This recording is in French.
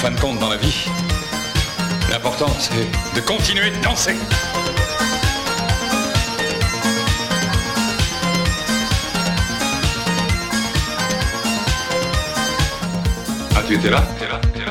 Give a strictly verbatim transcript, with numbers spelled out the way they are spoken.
fin de compte, dans la vie, l'important, c'est de continuer de danser. Ah, tu étais là? T'es là? T'es là?